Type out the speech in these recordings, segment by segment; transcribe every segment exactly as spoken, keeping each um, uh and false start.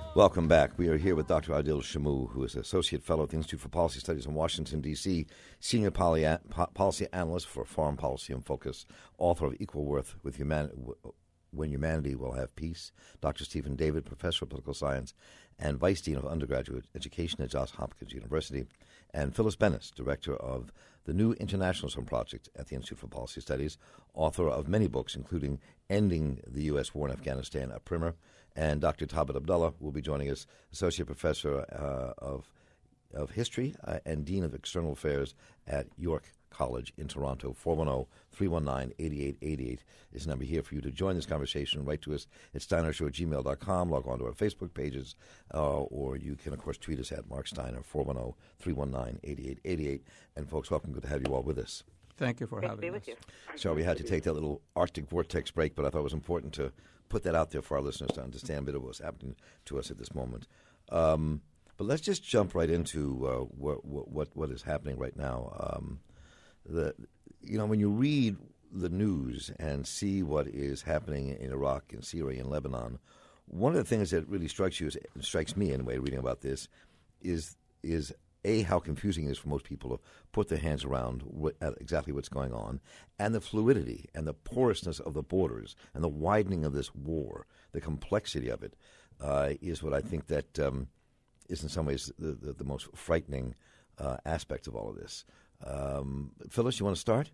Welcome back. We are here with Doctor Adil Shamou, who is Associate Fellow at the Institute for Policy Studies in Washington, D C, Senior poly- po- Policy Analyst for Foreign Policy and Focus, author of Equal Worth with Human- When Humanity Will Have Peace, Doctor Stephen David, Professor of Political Science and Vice Dean of Undergraduate Education at Johns Hopkins University, and Phyllis Bennis, Director of the New Internationalism Project at the Institute for Policy Studies, author of many books, including Ending the U S. War in Afghanistan, a primer, and Doctor Thabit Abdallah will be joining us, Associate Professor uh, of of History uh, and Dean of External Affairs at York College in Toronto. four one zero, three one nine, eight eight eight eight is the number here for you to join this conversation. Write to us at steiner show at gmail dot com. Log on to our Facebook pages, uh, or you can, of course, tweet us at Mark Steiner, four one zero, three one nine, eight eight eight eight. And, folks, welcome. Good to have you all with us. Thank you for Great having to us. be with you. So we had to take that little Arctic vortex break, but I thought it was important to put that out there for our listeners to understand a bit of what's happening to us at this moment. Um, but let's just jump right into uh, what, what what is happening right now. Um, the you know when you read the news and see what is happening in Iraq and Syria and Lebanon, one of the things that really strikes you, is, strikes me anyway, reading about this, is is A, how confusing it is for most people to put their hands around what, uh, exactly what's going on, and the fluidity and the porousness of the borders and the widening of this war, the complexity of it, uh, is what I think that um, is in some ways the, the, the most frightening uh, aspect of all of this. Um, Phyllis, you want to start?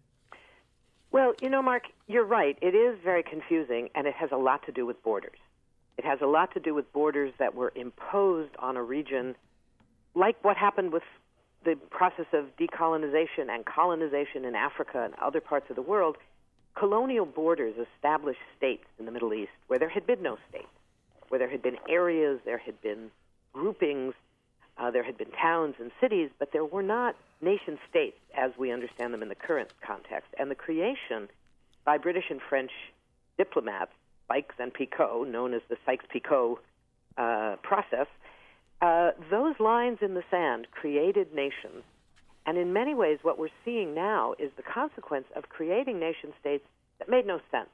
Well, you know, Mark, you're right. It is very confusing, and it has a lot to do with borders. It has a lot to do with borders that were imposed on a region, like what happened with the process of decolonization and colonization in Africa and other parts of the world. Colonial borders established states in the Middle East where there had been no states, where there had been areas, there had been groupings, uh, there had been towns and cities, but there were not nation states as we understand them in the current context. And the creation by British and French diplomats, Sykes and Picot, known as the Sykes-Picot uh, process, Uh, those lines in the sand created nations, and in many ways what we're seeing now is the consequence of creating nation-states that made no sense.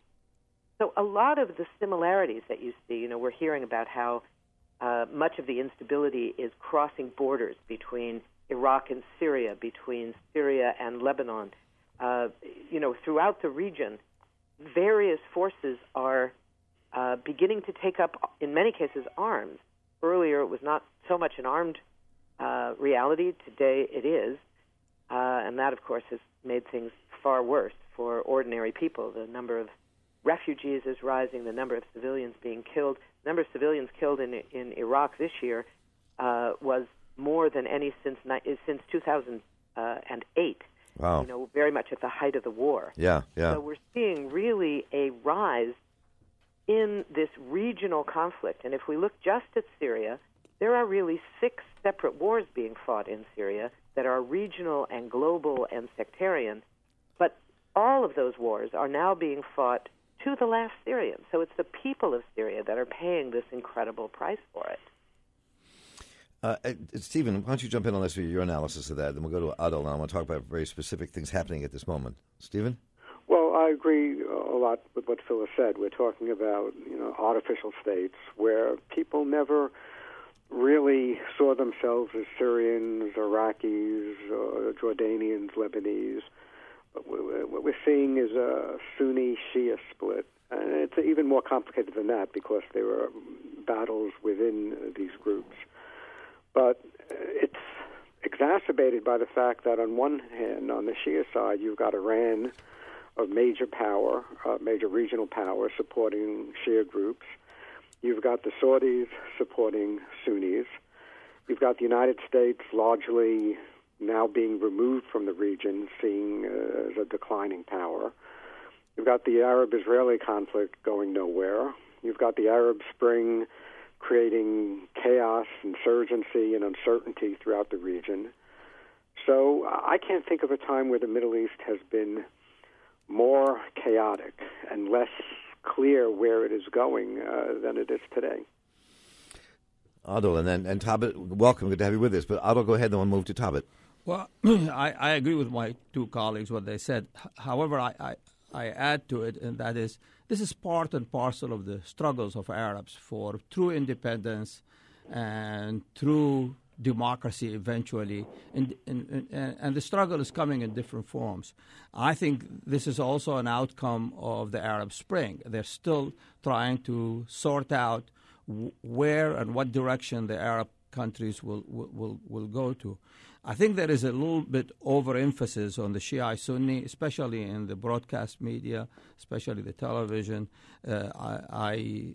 So a lot of the similarities that you see, you know, we're hearing about how uh, much of the instability is crossing borders between Iraq and Syria, between Syria and Lebanon. Uh, you know, throughout the region, various forces are uh, beginning to take up, in many cases, arms. Earlier, it was not so much an armed uh, reality. Today, it is. Uh, and that, of course, has made things far worse for ordinary people. The number of refugees is rising. The number of civilians being killed. The number of civilians killed in in Iraq this year uh, was more than any since since two thousand eight. Wow. You know, very much at the height of the war. Yeah, yeah. So we're seeing really a rise in this regional conflict. And if we look just at Syria, there are really six separate wars being fought in Syria that are regional and global and sectarian. But all of those wars are now being fought to the last Syrian. So it's the people of Syria that are paying this incredible price for it. Uh, uh, Stephen, why don't you jump in on this for your analysis of that, then we'll go to Adil, and I want to talk about very specific things happening at this moment. Stephen? Well, I agree a lot with what Phyllis said. We're talking about, you know, artificial states where people never really saw themselves as Syrians, Iraqis, uh, Jordanians, Lebanese. But what we're seeing is a Sunni-Shia split. And it's even more complicated than that because there are battles within these groups. But it's exacerbated by the fact that on one hand, on the Shia side, you've got Iran, a major power, uh, major regional power supporting Shia groups. You've got the Saudis supporting Sunnis. You've got the United States largely now being removed from the region, seen uh, as a declining power. You've got the Arab-Israeli conflict going nowhere. You've got the Arab Spring creating chaos, insurgency, and uncertainty throughout the region. So I can't think of a time where the Middle East has been more chaotic and less clear where it is going uh, than it is today. Adil, and then and Thabit, welcome, good to have you with us. But Adil, go ahead, then we'll move to Thabit. Well, I, I agree with my two colleagues, what they said. However, I, I, I add to it, and that is, this is part and parcel of the struggles of Arabs for true independence and through democracy eventually, and, and, and, and the struggle is coming in different forms. I think this is also an outcome of the Arab Spring. They're still trying to sort out w- where and what direction the Arab countries will, will, will go to. I think there is a little bit overemphasis on the Shia-Sunni, especially in the broadcast media, especially the television. Uh, I... I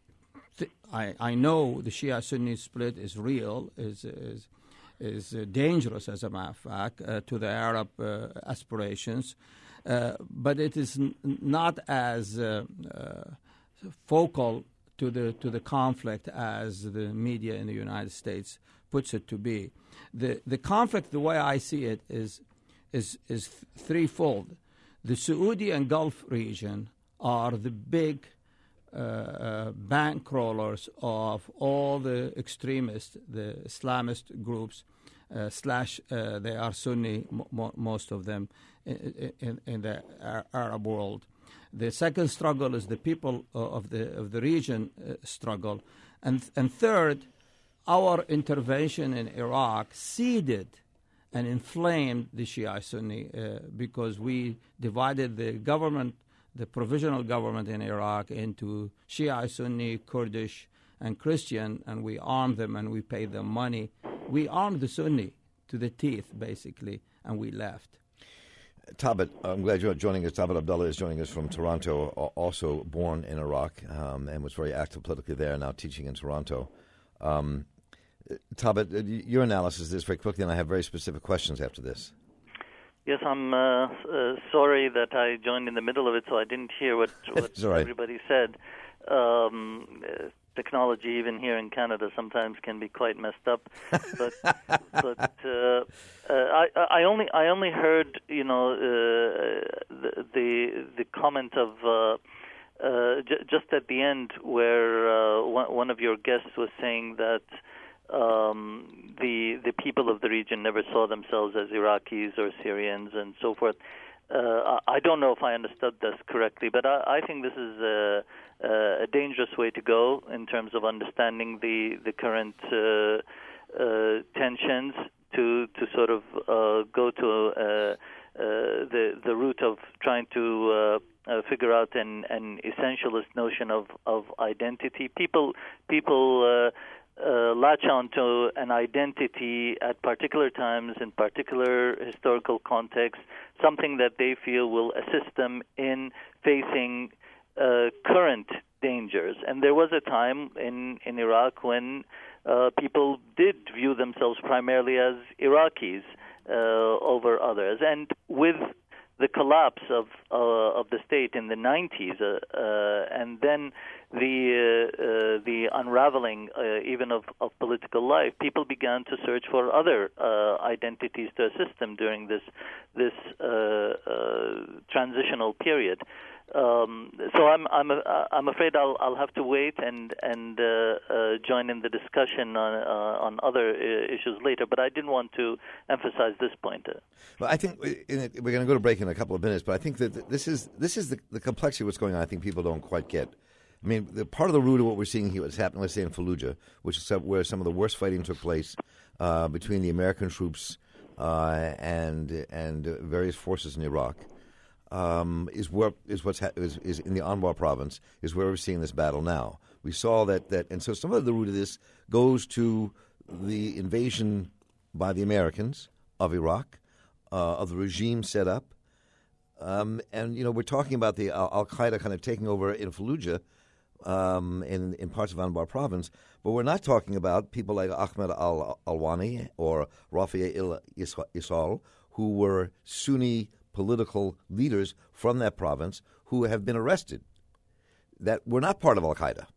I, I know the Shia-Sunni split is real, is is, is uh, dangerous, as a matter of fact, uh, to the Arab uh, aspirations, uh, but it is n- not as uh, uh, focal to the to the conflict as the media in the United States puts it to be. The the conflict, the way I see it, is is is th- threefold. The Saudi and Gulf region are the big Uh, uh, bankrollers of all the extremists, the Islamist groups, uh, slash uh, they are Sunni, mo- most of them, in, in, in the Arab world. The second struggle is the people of the of the region uh, struggle, and and third, our intervention in Iraq seeded and inflamed the Shia-Sunni uh, because we divided the government, the provisional government in Iraq, into Shia, Sunni, Kurdish, and Christian, and we armed them and we paid them money. We armed the Sunni to the teeth, basically, and we left. Thabit, I'm glad you're joining us. Thabit Abdullah is joining us from Toronto, also born in Iraq um, and was very active politically there, now teaching in Toronto. Um, Thabit, your analysis of this very quickly, and I have very specific questions after this. Yes, I'm uh, uh, sorry that I joined in the middle of it, so I didn't hear what, what right. everybody said. Um, uh, technology, even here in Canada, sometimes can be quite messed up. But, but uh, uh, I, I only I only heard, you know, uh, the, the the comment of uh, uh, j- just at the end where uh, one, one of your guests was saying that. Um, the the people of the region never saw themselves as Iraqis or Syrians and so forth. Uh, I don't know if I understood this correctly, but I, I think this is a, a dangerous way to go in terms of understanding the the current uh, uh, tensions. To to sort of uh, go to uh, uh, the the route of trying to uh, uh, figure out an, an essentialist notion of, of identity. People people. Uh, Uh, latch onto an identity at particular times in particular historical contexts, something that they feel will assist them in facing uh, current dangers. And there was a time in, in Iraq when uh, people did view themselves primarily as Iraqis uh, over others. And with the collapse of uh, of the state in the nineties, uh, uh, and then the uh, uh, the unraveling uh, even of, of political life, people began to search for other uh, identities to assist them during this this uh, uh, transitional period. Um, so I'm I'm uh, I'm afraid I'll I'll have to wait and and uh, uh, join in the discussion on uh, on other uh, issues later. But I didn't want to emphasize this point. Well, I think in it, we're going to go to break in a couple of minutes, but I think that this is this is the, the complexity of what's going on. I think people don't quite get. I mean, the part of the root of what we're seeing here, what's happening, let's say in Fallujah, which is where some of the worst fighting took place uh, between the American troops uh, and and various forces in Iraq. Um, is where is what's ha- is, is in the Anbar province is where we're seeing this battle now. We saw that that and so some of the root of this goes to the invasion by the Americans of Iraq, uh, of the regime set up, um, and you know we're talking about the Al- Al Qaeda kind of taking over in Fallujah, um, in in parts of Anbar province, but we're not talking about people like Ahmed Al Alwani or Rafi Il Isal, who were Sunni political leaders from that province who have been arrested, that were not part of Al Qaeda,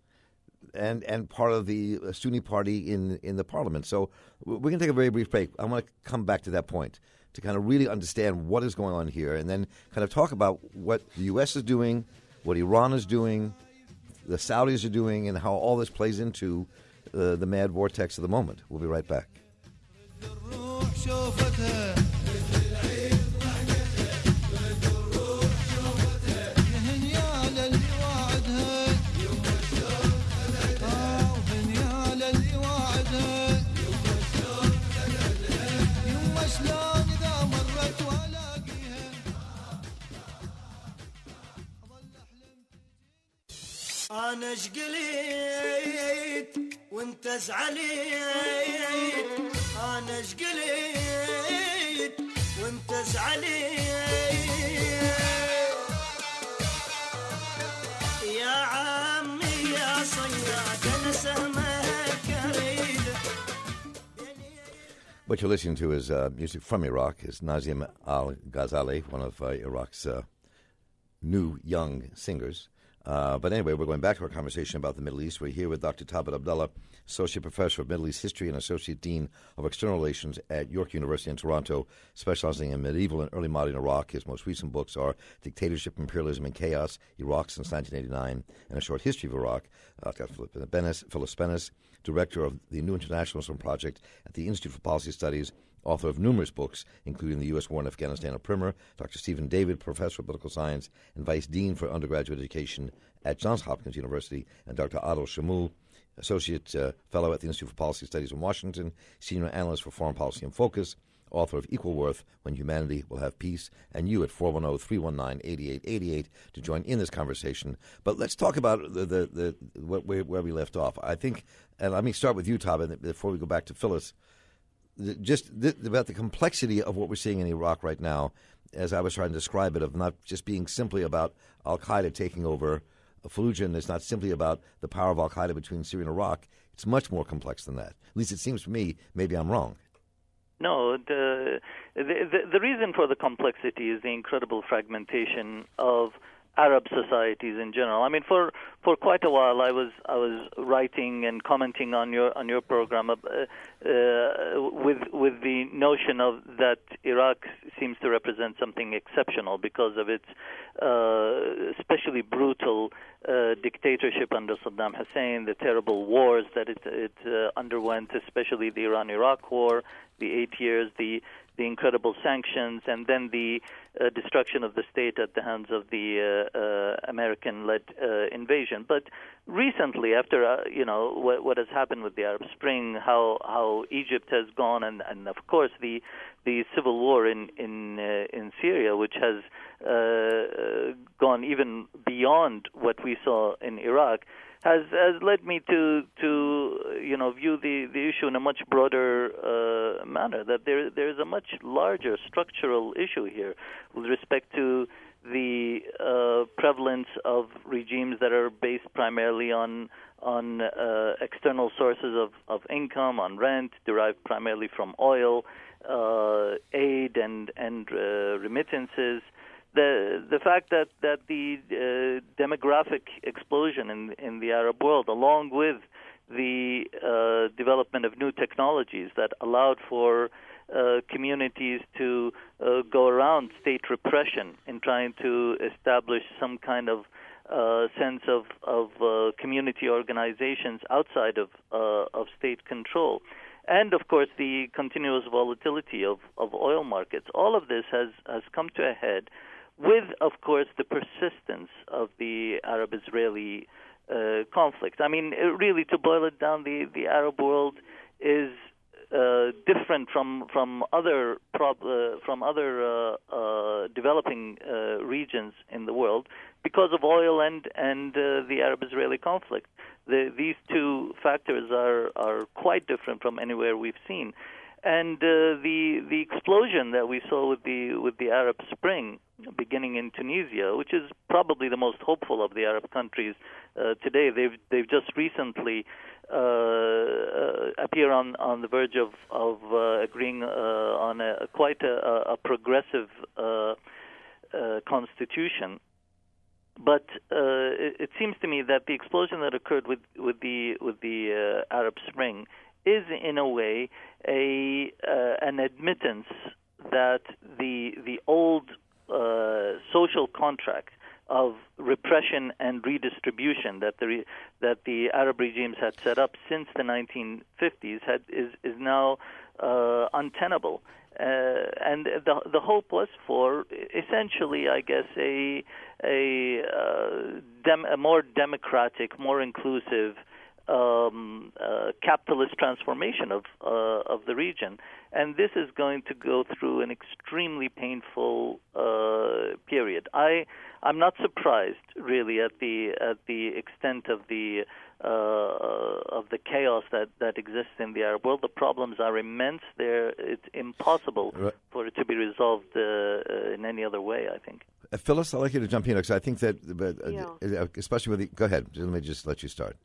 and and part of the Sunni party in in the parliament. So we're going to take a very brief break. I want to come back to that point to kind of really understand what is going on here, and then kind of talk about what the U S is doing, what Iran is doing, the Saudis are doing, and how all this plays into uh, the mad vortex of the moment. We'll be right back. للي أنا شقليت وانت زعليت أنا شقليت وانت زعليت يا عمي يا صياد أنا سهمك أريد. What you're listening to is uh, music from Iraq. It's Nazim al-Ghazali, one of uh, Iraq's uh, new young singers. Uh, but anyway, we're going back to our conversation about the Middle East. We're here with Doctor Thabit Abdallah, Associate Professor of Middle East History and Associate Dean of External Relations at York University in Toronto, specializing in medieval and early modern Iraq. His most recent books are Dictatorship, Imperialism, and Chaos, Iraq since nineteen eighty-nine, and A Short History of Iraq. Uh, Phyllis Bennis, Director of the New Internationalism Project at the Institute for Policy Studies, author of numerous books, including The U S War in Afghanistan, a primer. Doctor Stephen David, Professor of Political Science and Vice Dean for Undergraduate Education at Johns Hopkins University, and Doctor Adil Shamou, Associate uh, Fellow at the Institute for Policy Studies in Washington, Senior Analyst for Foreign Policy in Focus, author of Equal Worth, When Humanity Will Have Peace, and you at four one zero, three one nine, eight eight eight eight to join in this conversation. But let's talk about the, the, the where, where we left off. I think, and let me start with you, Thabit, before we go back to Phyllis, just th- about the complexity of what we're seeing in Iraq right now, as I was trying to describe it, of not just being simply about al-Qaeda taking over Fallujah, and it's not simply about the power of al-Qaeda between Syria and Iraq. It's much more complex than that. At least it seems to me. Maybe I'm wrong. No, the, the the reason for the complexity is the incredible fragmentation of Arab societies in general. I mean, for, for quite a while, I was I was writing and commenting on your on your program uh, uh, with with the notion of that Iraq seems to represent something exceptional because of its uh, especially brutal uh, dictatorship under Saddam Hussein, the terrible wars that it it uh, underwent, especially the Iran-Iraq War, the eight years, the the incredible sanctions, and then the uh, destruction of the state at the hands of the uh, uh, American-led uh, invasion. But recently, after uh, you know what, what has happened with the Arab Spring, how how Egypt has gone, and, and of course the the civil war in in uh, in Syria, which has uh, gone even beyond what we saw in Iraq, has has led me to to you know view the, the issue in a much broader uh, manner. That there there is a much larger structural issue here with respect to the uh, prevalence of regimes that are based primarily on on uh, external sources of, of income, on rent derived primarily from oil, uh, aid and and uh, remittances. The the fact that that the uh, demographic explosion in in the Arab world, along with the uh, development of new technologies that allowed for uh, communities to uh, go around state repression in trying to establish some kind of uh, sense of of uh, community organizations outside of uh, of state control. And, of course, the continuous volatility of, of oil markets. All of this has, has come to a head with, of course, the persistence of the Arab-Israeli uh, conflict. I mean, really, to boil it down, the, the Arab world is uh, different from from other prob- uh, from other uh, uh, developing uh, regions in the world because of oil and and uh, the Arab-Israeli conflict. The, these two factors are are quite different from anywhere we've seen. And uh, the the explosion that we saw with the with the Arab Spring beginning in Tunisia, which is probably the most hopeful of the Arab countries uh, today, they've they've just recently uh, uh, appear on, on the verge of of uh, agreeing uh, on a quite a, a progressive uh, uh, constitution. But uh, it, it seems to me that the explosion that occurred with with the with the uh, Arab Spring is in a way a uh, an admittance that the the old uh, social contract of repression and redistribution that the re- that the Arab regimes had set up since the nineteen fifties had is is now uh, untenable. Uh, and the the hope was for essentially, I guess, a a, uh, dem- a more democratic, more inclusive Um, uh, capitalist transformation of uh, of the region, and this is going to go through an extremely painful uh, period. I I'm not surprised really at the at the extent of the uh, of the chaos that, that exists in the Arab world. The problems are immense. There, it's impossible Right. for it to be resolved uh, uh, in any other way, I think. Uh, Phyllis, I'd like you to jump in because I think that, but, uh, Yeah. uh, especially with the, go ahead. Let me just let you start.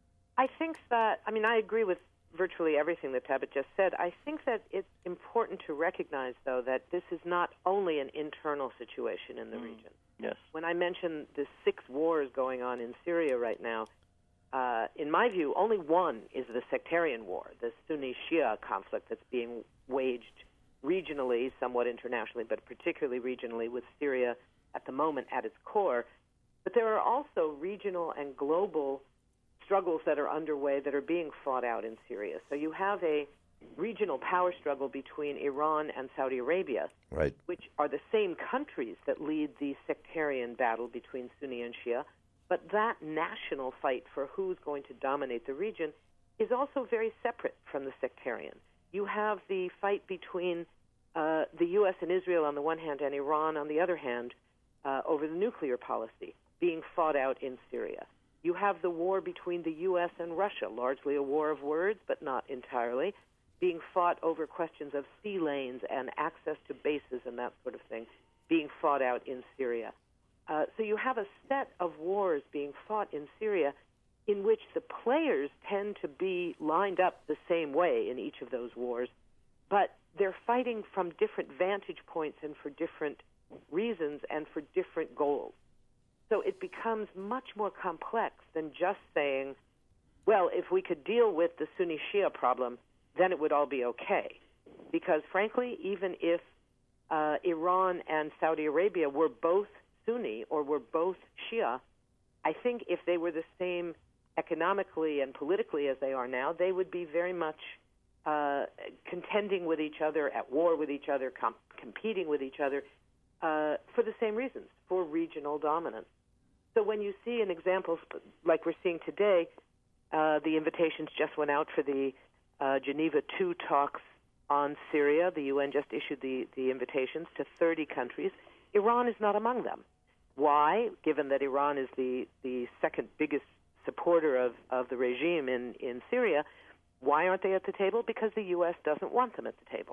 I think that, I mean, I agree with virtually everything that Tabit just said. I think that it's important to recognize, though, that this is not only an internal situation in the Mm. region. Yes. When I mentioned the six wars going on in Syria right now, uh, in my view, only one is the sectarian war, the Sunni-Shia conflict that's being waged regionally, somewhat internationally, but particularly regionally with Syria at the moment at its core. But there are also regional and global struggles that are underway that are being fought out in Syria. So you have a regional power struggle between Iran and Saudi Arabia, Right. which are the same countries that lead the sectarian battle between Sunni and Shia. But that national fight for who's going to dominate the region is also very separate from the sectarian. You have the fight between uh, the U S and Israel on the one hand and Iran on the other hand uh, over the nuclear policy being fought out in Syria. You have the war between the U S and Russia, largely a war of words, but not entirely, being fought over questions of sea lanes and access to bases and that sort of thing, being fought out in Syria. Uh, so you have a set of wars being fought in Syria in which the players tend to be lined up the same way in each of those wars, but they're fighting from different vantage points and for different reasons and for different goals. So it becomes much more complex than just saying, well, if we could deal with the Sunni-Shia problem, then it would all be okay. Because, frankly, even if uh, Iran and Saudi Arabia were both Sunni or were both Shia, I think if they were the same economically and politically as they are now, they would be very much uh, contending with each other, at war with each other, com- competing with each other uh, for the same reasons, for regional dominance. So when you see an example like we're seeing today, uh, the invitations just went out for the uh, Geneva two talks on Syria. The U N just issued the, the invitations to thirty countries. Iran is not among them. Why? Given that Iran is the, the second biggest supporter of, of the regime in, in Syria, why aren't they at the table? Because the U S doesn't want them at the table.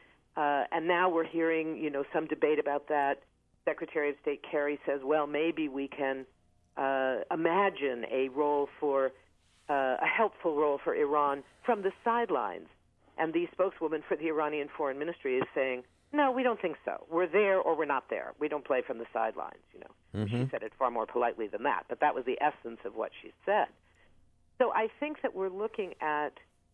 Uh, and now we're hearing, you know, some debate about that. Secretary of State Kerry says, well, maybe we can uh, imagine a role for, uh, a helpful role for Iran from the sidelines. And the spokeswoman for the Iranian Foreign Ministry is saying, no, we don't think so. We're there or we're not there. We don't play from the sidelines, you know. Mm-hmm. She said it far more politely than that, but that was the essence of what she said. So I think that we're looking at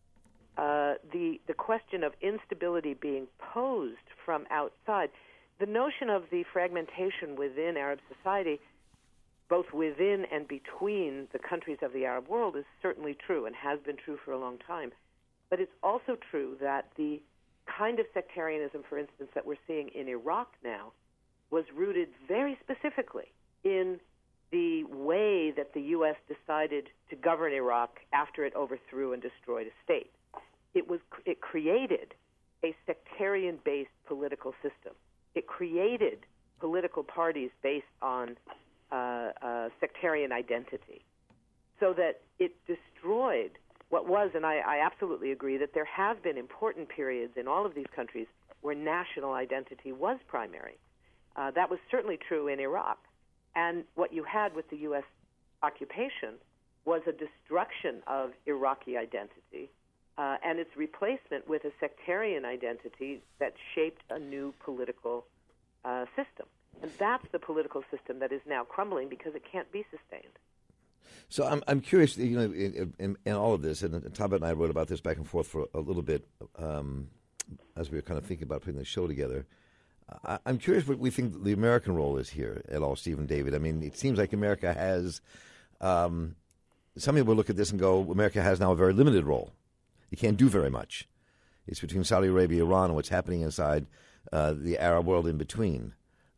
uh, the the question of instability being posed from outside. The notion of the fragmentation within Arab society, both within and between the countries of the Arab world, is certainly true and has been true for a long time. But it's also true that the kind of sectarianism, for instance, that we're seeing in Iraq now was rooted very specifically in the way that the U S decided to govern Iraq after it overthrew and destroyed a state. It was it created a sectarian-based political system. It created political parties based on uh, uh, sectarian identity, so that it destroyed what was, and I, I absolutely agree, that there have been important periods in all of these countries where national identity was primary. Uh, that was certainly true in Iraq. And what you had with the U S occupation was a destruction of Iraqi identity uh, and its replacement with a sectarian identity that shaped a new political uh, system. And that's the political system that is now crumbling because it can't be sustained. So I'm I'm curious, you know, in, in, in all of this, and Tabit and I wrote about this back and forth for a little bit um, as we were kind of thinking about putting the show together. I, I'm curious what we think the American role is here at all, Steve and David. I mean, it seems like America has, um, some people look at this and go, America has now a very limited role. It can't do very much. It's between Saudi Arabia, Iran, and what's happening inside uh, the Arab world in between.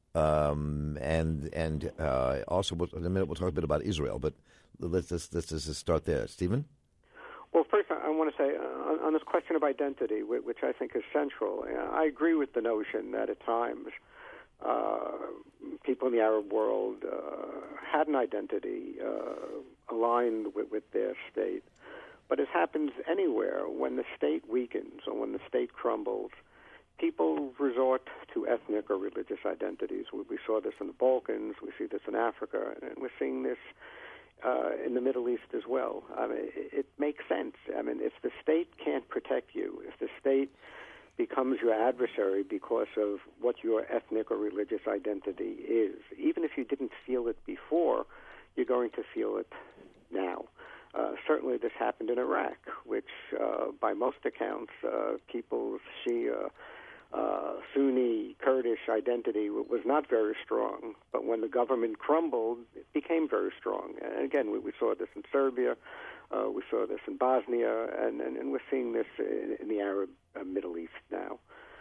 Um, and and uh, also, in a minute, we'll talk a bit about Israel, but let's just, let's just start there. Stephen? Well, first, I want to say uh, on, on this question of identity, which I think is central. I agree with the notion that at times uh, people in the Arab world uh, had an identity uh, aligned with, with their state. But it happens anywhere. When the state weakens or when the state crumbles, people resort to ethnic or religious identities. We, we saw this in the Balkans, we see this in Africa, and we're seeing this uh, in the Middle East as well. I mean, it, it makes sense. I mean, if the state can't protect you, if the state becomes your adversary because of what your ethnic or religious identity is, even if you didn't feel it before, you're going to feel it now. Uh, certainly this happened in Iraq, which uh, by most accounts, uh, people's Shia, uh, Sunni, Kurdish identity w- was not very strong. But when the government crumbled, it became very strong. And again, we, we saw this in Serbia, uh, we saw this in Bosnia, and, and, and we're seeing this in, in the Arab uh, Middle East now.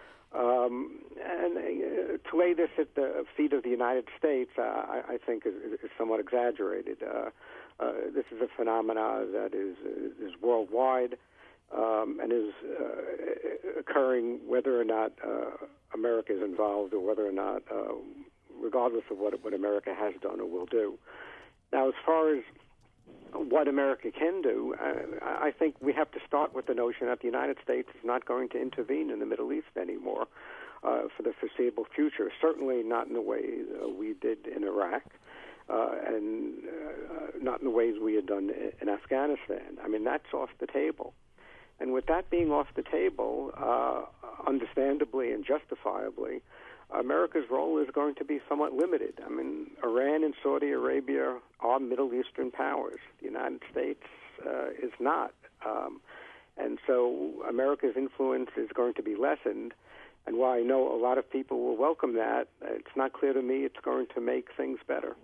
Um, and uh, to lay this at the feet of the United States, uh, I, I think is, is somewhat exaggerated. Uh, uh, this is a phenomena that is is worldwide um, and is uh, occurring whether or not uh, America is involved or whether or not, uh, regardless of what what America has done or will do. Now, as far as what America can do, uh, I think we have to start with the notion that the United States is not going to intervene in the Middle East anymore uh, for the foreseeable future, certainly not in the way uh, we did in Iraq, uh, and uh, not in the ways we had done in Afghanistan. I mean, that's off the table. And with that being off the table, uh, understandably and justifiably, America's role is going to be somewhat limited. I mean, Iran and Saudi Arabia are Middle Eastern powers. The United States uh, is not. Um, and so America's influence is going to be lessened. And while I know a lot of people will welcome that, it's not clear to me it's going to make things better.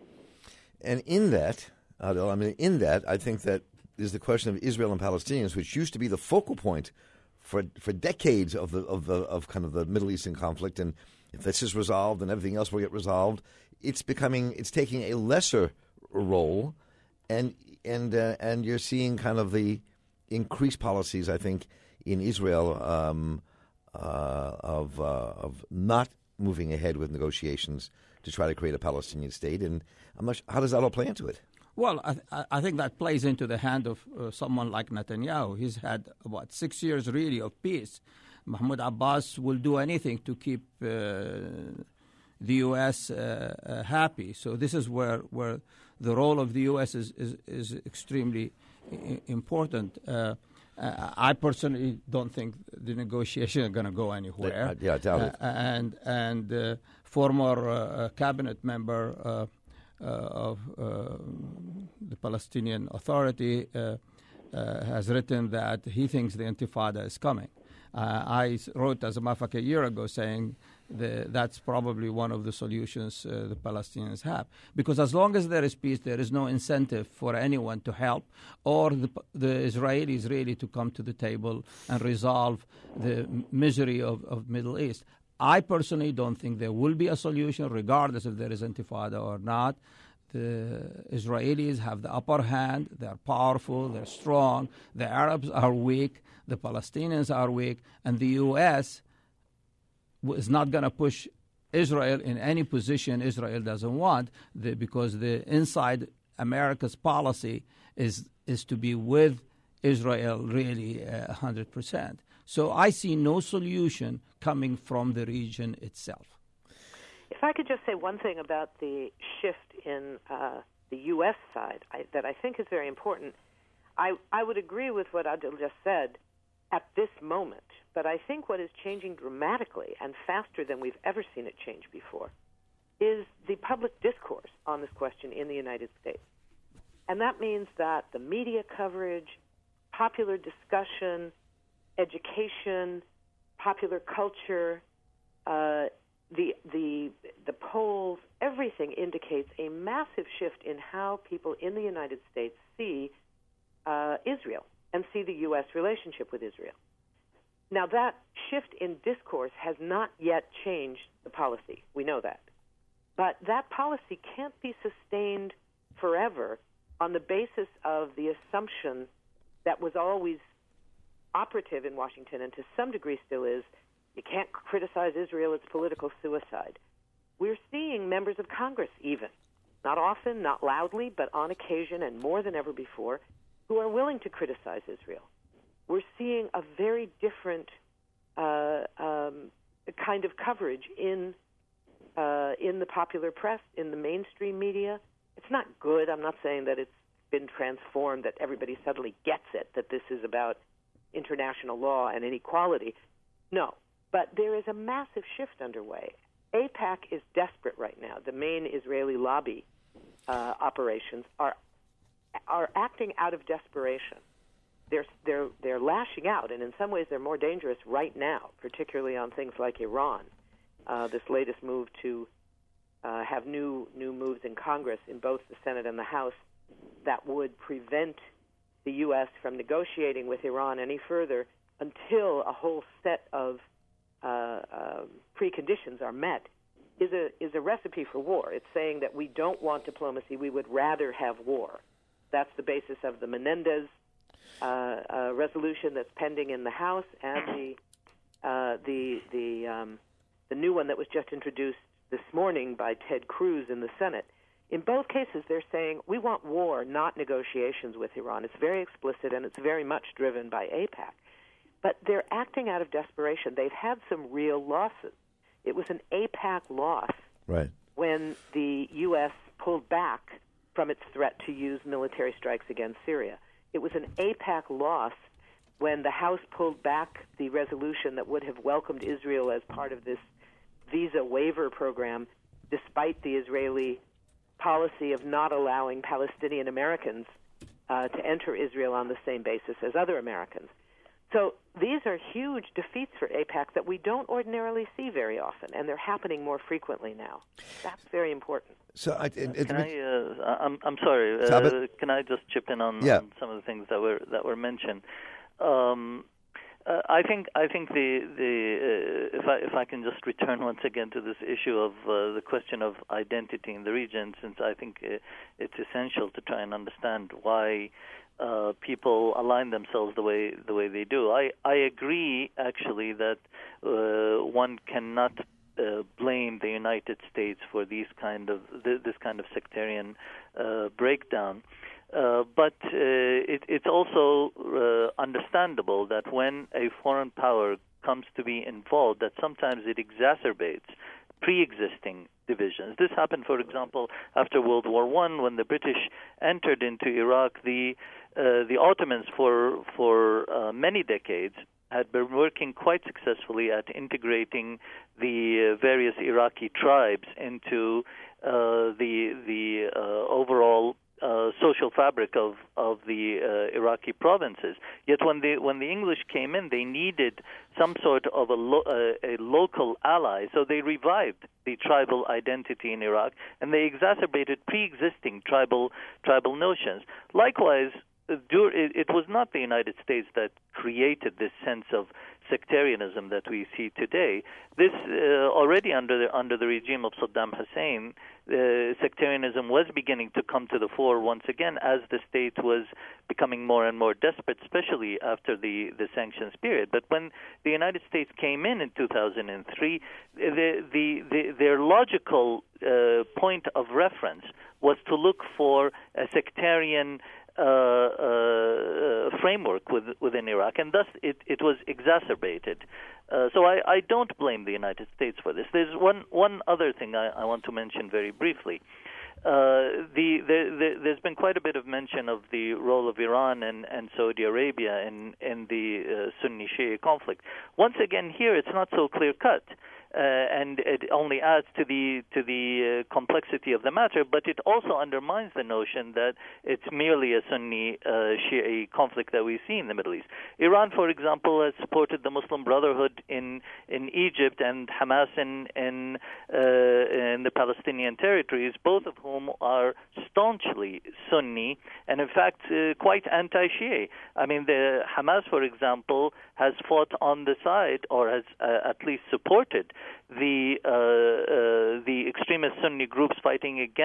And in that, Adel, I mean, in that, I think that is the question of Israel and Palestinians, which used to be the focal point for for decades of the of the of kind of the Middle Eastern conflict. And if this is resolved, then everything else will get resolved. It's becoming, it's taking a lesser role, and and uh, and you're seeing kind of the increased policies, I think, in Israel um, uh, of uh, of not moving ahead with negotiations to try to create a Palestinian state. And I'm not sure, how does that all play into it? Well, I, th- I think that plays into the hand of uh, someone like Netanyahu. He's had, what, six years really of peace. Mahmoud Abbas will do anything to keep uh, the U S uh, uh, happy. So this is where, where the role of the U S is, is, is extremely I- important. Uh, uh, I personally don't think the negotiations are going to go anywhere. Uh, yeah, I doubt it. Uh, and and uh, former uh, cabinet member uh, Uh, of uh, the Palestinian Authority uh, uh, has written that he thinks the Intifada is coming. Uh, I wrote, as a matter of fact, a year ago saying the, that's probably one of the solutions uh, the Palestinians have. Because as long as there is peace, there is no incentive for anyone to help or the, the Israelis really to come to the table and resolve the misery of, of Middle East. I personally don't think there will be a solution, regardless if there is Intifada or not. The Israelis have the upper hand. They're powerful. They're strong. The Arabs are weak. The Palestinians are weak. And the U S is not going to push Israel in any position Israel doesn't want, the, because the inside America's policy is is to be with Israel really uh, one hundred percent. So I see no solution coming from the region itself. If I could just say one thing about the shift in uh, the U S side I, that I think is very important, I, I would agree with what Adil just said at this moment, but I think what is changing dramatically and faster than we've ever seen it change before is the public discourse on this question in the United States. And that means that the media coverage, popular discussion, education, popular culture, uh, the the the polls, everything indicates a massive shift in how people in the United States see uh, Israel and see the U S relationship with Israel. Now, that shift in discourse has not yet changed the policy. We know that. But that policy can't be sustained forever on the basis of the assumption that was always operative in Washington, and to some degree still is, you can't criticize Israel, it's political suicide. We're seeing members of Congress even, not often, not loudly, but on occasion and more than ever before, who are willing to criticize Israel. We're seeing a very different uh, um, kind of coverage in uh, in the popular press, in the mainstream media. It's not good. I'm not saying that it's been transformed, that everybody suddenly gets it, that this is about international law and inequality. No, but there is a massive shift underway. AIPAC is desperate right now. The main Israeli lobby uh, operations are are acting out of desperation. They're they're they're lashing out, and in some ways they're more dangerous right now, particularly on things like Iran. Uh, this latest move to uh, have new new moves in Congress, in both the Senate and the House, that would prevent the U S from negotiating with Iran any further until a whole set of uh, uh, preconditions are met, is a is a recipe for war. It's saying that we don't want diplomacy; we would rather have war. That's the basis of the Menendez uh, uh, resolution that's pending in the House, and the uh, the the um, the new one that was just introduced this morning by Ted Cruz in the Senate. In both cases, they're saying we want war, not negotiations with Iran. It's very explicit, and it's very much driven by AIPAC. But they're acting out of desperation. They've had some real losses. It was an AIPAC loss right. when the U S pulled back from its threat to use military strikes against Syria. It was an AIPAC loss when the House pulled back the resolution that would have welcomed Israel as part of this visa waiver program, despite the Israeli policy of not allowing Palestinian Americans uh, to enter Israel on the same basis as other Americans. So these are huge defeats for AIPAC that we don't ordinarily see very often, and they're happening more frequently now. That's very important. So I, it, it, can I? Uh, I'm I'm sorry. Uh, can I just chip in on, yeah. on some of the things that were that were mentioned? Um, uh, I think I think the the uh, if I if I can just return once again to this issue of uh, the question of identity in the region, since I think uh, it's essential to try and understand why uh, people align themselves the way the way they do. I I agree actually that uh, one cannot Uh, blame the United States for these kind of th- this kind of sectarian uh, breakdown, uh, but uh, it, it's also uh, understandable that when a foreign power comes to be involved, that sometimes it exacerbates pre-existing divisions. This happened, for example, after World War One, when the British entered into Iraq. The uh, the Ottomans for for uh, many decades had been working quite successfully at integrating the uh, various Iraqi tribes into uh, the the uh, overall uh, social fabric of of the uh, Iraqi provinces. Yet when the when the English came in, they needed some sort of a, lo- uh, a local ally, so they revived the tribal identity in Iraq, and they exacerbated pre-existing tribal tribal notions. Likewise, it was not the United States that created this sense of sectarianism that we see today. This uh, already under the, under the regime of Saddam Hussein, uh, sectarianism was beginning to come to the fore once again as the state was becoming more and more desperate, especially after the, the sanctions period. But when the United States came in in two thousand three, the, the, the, their logical uh, point of reference was to look for a sectarian Uh, uh, framework with, within Iraq, and thus it, it was exacerbated. Uh, so I, I don't blame the United States for this. There's one one other thing I, I want to mention very briefly. Uh, the, the, the, there's been quite a bit of mention of the role of Iran and, and Saudi Arabia in, in the uh, Sunni-Shia conflict. Once again, here it's not so clear-cut. Uh, and it only adds to the to the uh, complexity of the matter, but it also undermines the notion that it's merely a Sunni uh, Shia conflict that we see in the Middle East. Iran, for example, has supported the Muslim Brotherhood in in Egypt and Hamas in in, uh, in the Palestinian territories, both of whom are staunchly Sunni and, in fact, uh, quite anti-Shia. I mean, the Hamas, for example, has fought on the side, or has uh, at least supported the uh, uh, the extremist Sunni groups fighting against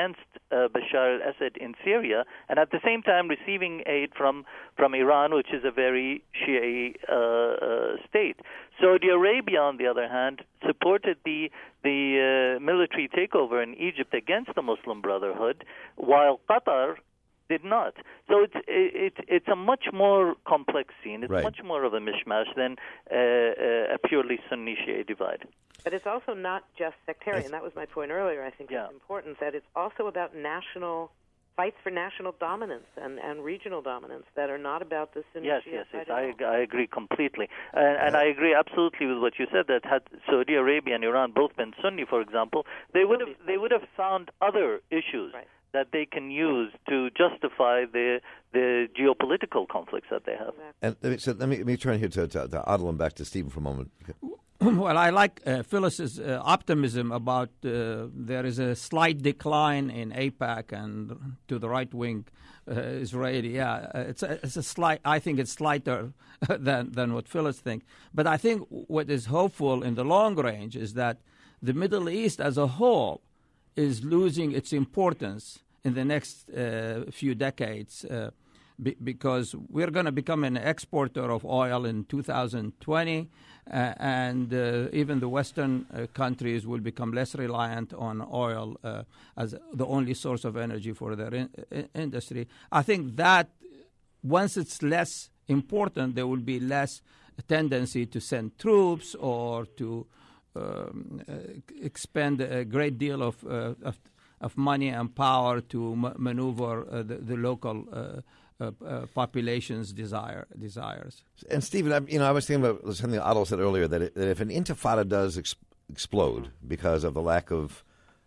uh, Bashar al-Assad in Syria, and at the same time receiving aid from, from Iran, which is a very Shia uh, uh, state. Saudi Arabia, on the other hand, supported the the uh, military takeover in Egypt against the Muslim Brotherhood, while Qatar did not. So it's it, it's a much more complex scene. It's right. much more of a mishmash than uh, a purely Sunni-Shia divide. But it's also not just sectarian. Yes. That was my point earlier. I think Yeah. it's important that it's also about national fights for national dominance and, and regional dominance that are not about the Sunni Yes, Shia yes, yes. side at I, all. I agree completely. And, and I agree absolutely with what you said, that had Saudi Arabia and Iran both been Sunni, for example, they would have they would have found other issues Right. that they can use to justify the the geopolitical conflicts that they have. And let me, so let me, let me turn here to, to, to Adil and back to Stephen for a moment. Well, I like uh, Phyllis's uh, optimism about uh, there is a slight decline in AIPAC and to the right wing uh, Israeli. Yeah, uh, it's a, it's a slight. I think it's slighter than than what Phyllis thinks. But I think what is hopeful in the long range is that the Middle East as a whole is losing its importance in the next uh, few decades. Uh, Be- because we're going to become an exporter of oil in two thousand twenty, uh, and uh, even the Western uh, countries will become less reliant on oil uh, as the only source of energy for their in- in- industry. I think that once it's less important, there will be less tendency to send troops or to um, uh, expend a great deal of uh, of, of money and power to m- maneuver uh, the, the local uh, Uh, uh, population's desire desires. And Stephen, I, you know, I was thinking about something Adil said earlier that, it, that if an intifada does ex- explode because of the lack of,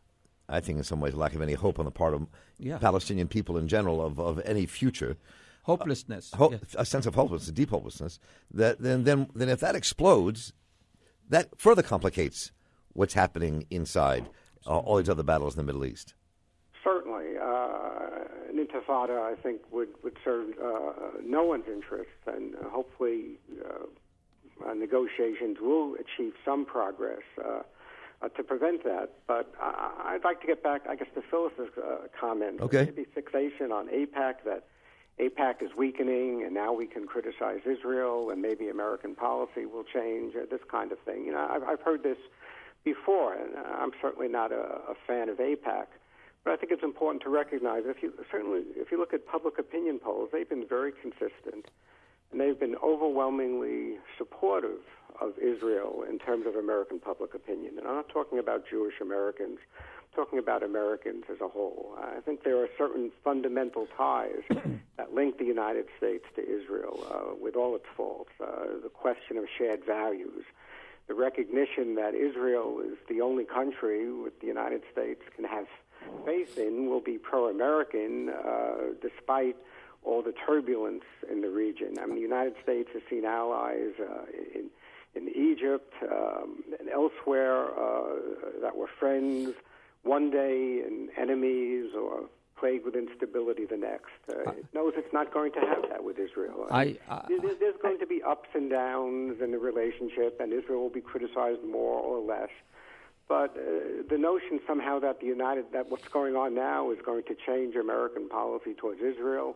I think in some ways, lack of any hope on the part of Yeah. Palestinian people in general of, of any future, Hopelessness. uh, ho- yeah. a sense of hopelessness, deep hopelessness, that then then then if that explodes, that further complicates what's happening inside uh, all these other battles in the Middle East. Certainly. Uh, an intifada, I think, would, would serve uh, no one's interests, and uh, hopefully uh, uh, negotiations will achieve some progress uh, uh, to prevent that. But I, I'd like to get back, I guess, to Phyllis's uh, comment. Okay. Maybe fixation on AIPAC, that AIPAC is weakening, and now we can criticize Israel, and maybe American policy will change, uh, this kind of thing. You know, I've, I've heard this before, and I'm certainly not a, a fan of AIPAC. But I think it's important to recognize, if you certainly, if you look at public opinion polls, they've been very consistent, and they've been overwhelmingly supportive of Israel in terms of American public opinion. And I'm not talking about Jewish Americans, I'm talking about Americans as a whole. I think there are certain fundamental ties that link the United States to Israel, uh, with all its faults. Uh, the question of shared values, the recognition that Israel is the only country with the United States can have faith in, will be pro-American uh, despite all the turbulence in the region. I mean, the United States has seen allies uh, in, in Egypt um, and elsewhere uh, that were friends one day and enemies, or plagued with instability the next. Uh, it knows it's not going to have that with Israel. I, I, There- There's going to be ups and downs in the relationship, and Israel will be criticized more or less. But uh, the notion somehow that the United that what's going on now is going to change American policy towards Israel,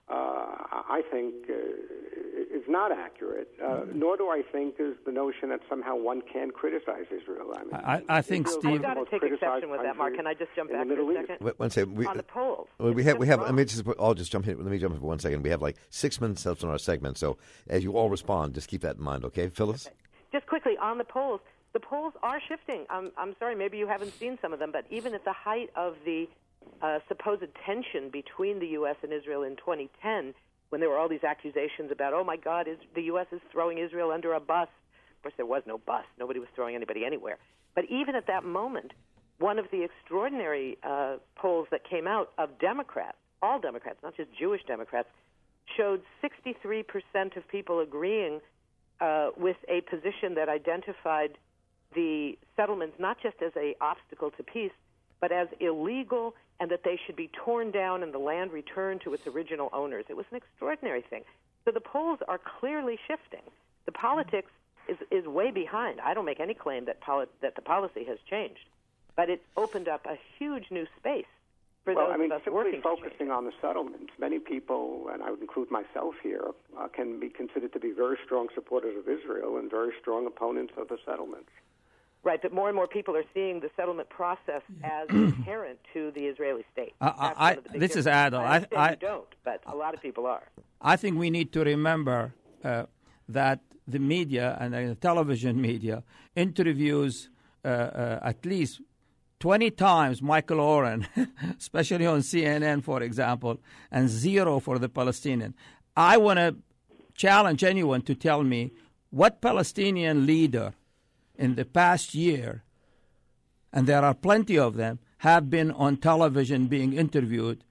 uh, I think, uh, is not accurate. Uh, nor do I think is the notion that somehow one can criticize Israel. I mean, I, I think, Israel's Steve. I've got to most take criticized exception with that, Mark. country Can I just jump in back the for Middle a East. second? Wait, one second. We, On the polls. Well, we It's have, we just have. Let me wrong. just. I'll just jump in. Let me jump in for one second. We have like six minutes left on our segment, so as you all respond, just keep that in mind, okay, Phyllis? Just quickly, on the polls, the polls are shifting. I'm, I'm sorry, maybe you haven't seen some of them, but even at the height of the uh, supposed tension between the U S and Israel in twenty ten, when there were all these accusations about, oh, my God, is, the U S is throwing Israel under a bus. Of course, there was no bus. Nobody was throwing anybody anywhere. But even at that moment, one of the extraordinary uh, polls that came out of Democrats, all Democrats, not just Jewish Democrats, showed sixty-three percent of people agreeing uh, with a position that identified the settlements not just as an obstacle to peace, but as illegal, and that they should be torn down and the land returned to its original owners. It was an extraordinary thing. So the polls are clearly shifting. The politics is, is way behind. I don't make any claim that, poli- that the policy has changed, but it opened up a huge new space for well, those I mean, of us simply working focusing on the settlements, many people, and I would include myself here, uh, can be considered to be very strong supporters of Israel and very strong opponents of the settlements. Right, but more and more people are seeing the settlement process as inherent to the Israeli state. I, I, this is Adel. I, I, I you don't, but a lot of people are. I think we need to remember uh, that the media and the television media interviews uh, uh, at least twenty times Michael Oren, especially on C N N, for example, and zero for the Palestinian. I want to challenge anyone to tell me what Palestinian leader in the past year, and there are plenty of them, have been on television being interviewed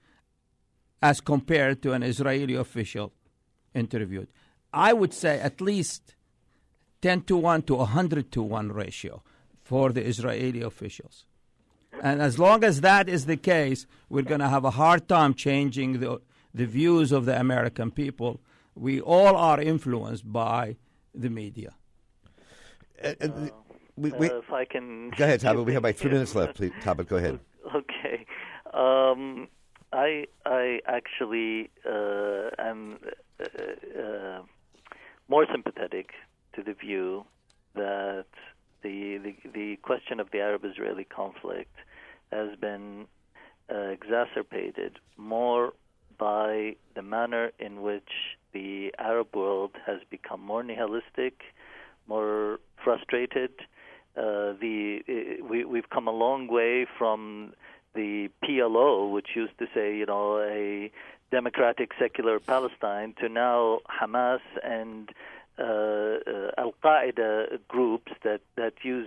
as compared to an Israeli official interviewed. I would say at least ten to one to one hundred to one ratio for the Israeli officials. And as long as that is the case, we're going to have a hard time changing the, the views of the American people. We all are influenced by the media. Uh, uh, we, we, uh, if I can... Go ahead, Tabit. We have like three minutes left. Please, Tabit, go ahead. Okay. Um, I I actually uh, am uh, uh, more sympathetic to the view that the, the, the question of the Arab-Israeli conflict has been uh, exacerbated more by the manner in which the Arab world has become more nihilistic, more frustrated. Uh, the uh, we we've come a long way from the P L O, which used to say, you know, a democratic secular Palestine, to now Hamas and uh, uh, Al-Qaeda groups that that use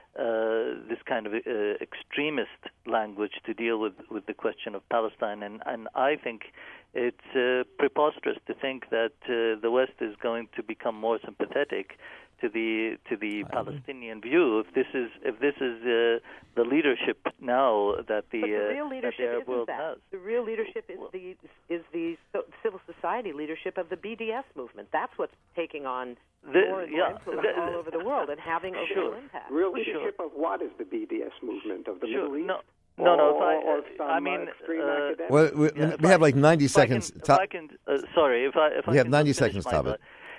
uh, this kind of uh, extremist language to deal with, with the question of Palestine, and and I think it's uh, preposterous to think that uh, the West is going to become more sympathetic to the to the Palestinian view. If this is if this is uh, the leadership now that the, but the uh, real leadership that the Arab isn't world that. has. The real leadership is the is the civil society leadership of the B D S movement. That's what's taking on The, more and more yeah, influence the, all over the world and having a sure. real impact. Real leadership sure. of what is the B D S movement? Of the sure. Middle East? No. No, no. If I, or, or some, I mean, uh, well, we, yeah, we I, have like ninety if seconds. I can, if I can uh, sorry, if I if we I have can ninety finish seconds, my Tabit.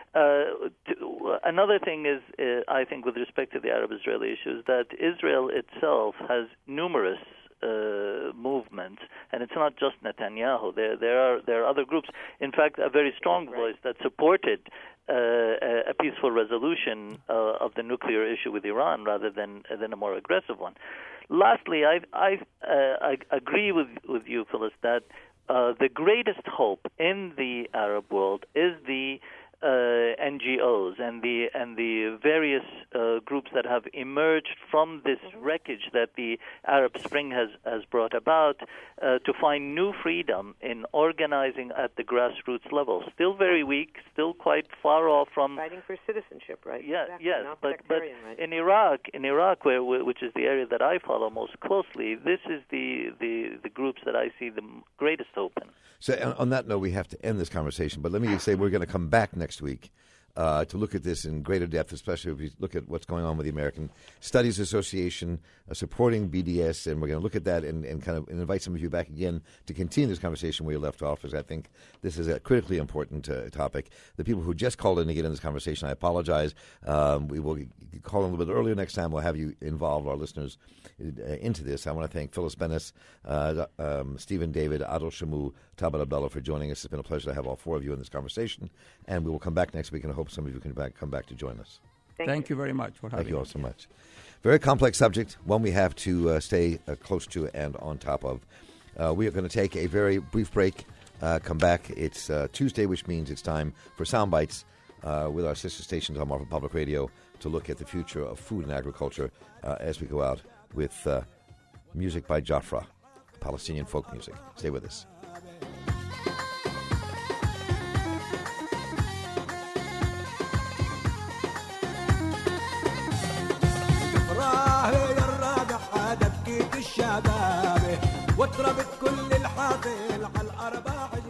Uh, to, uh, another thing is, uh, I think, with respect to the Arab-Israeli issue, is that Israel itself has numerous uh, movements, and it's not just Netanyahu. There, there are there are other groups. In fact, a very strong right. voice that supported uh, a, a peaceful resolution uh, of the nuclear issue with Iran, rather than than a more aggressive one. Lastly, I I, uh, I agree with with you, Phyllis, that uh, the greatest hope in the Arab world is the Uh, N G Os and the and the various uh, groups that have emerged from this wreckage that the Arab Spring has, has brought about uh, to find new freedom in organizing at the grassroots level. Still very weak, still quite far off from fighting for citizenship, right? Yeah, exactly. yes, Not but but right? in Iraq, in Iraq, where, which is the area that I follow most closely, this is the the, the groups that I see the greatest hope in. So on that note, we have to end this conversation. But let me say we're going to come back next week uh, to look at this in greater depth, especially if we look at what's going on with the American Studies Association uh, supporting B D S. And we're going to look at that and, and kind of invite some of you back again to continue this conversation where you left off, because I think this is a critically important uh, topic. The people who just called in to get in this conversation, I apologize. Um, we will call in a little bit earlier next time. We'll have you involve our listeners uh, into this. I want to thank Phyllis Bennis, uh, um, Stephen David, Adel Shamu, Tabit Abdullah for joining us. It's been a pleasure to have all four of you in this conversation. And we will come back next week, and I hope some of you can back, come back to join us. Thank, Thank you. you very much for having Thank you all us. so much. Very complex subject, one we have to uh, stay uh, close to and on top of. Uh, we are going to take a very brief break, uh, come back. It's uh, Tuesday, which means it's time for Sound Bites uh, with our sister stations on Marvel Public Radio to look at the future of food and agriculture uh, as we go out with uh, music by Jafra, Palestinian folk music. Stay with us. الشباب واتربت كل الحاضر على الأرباع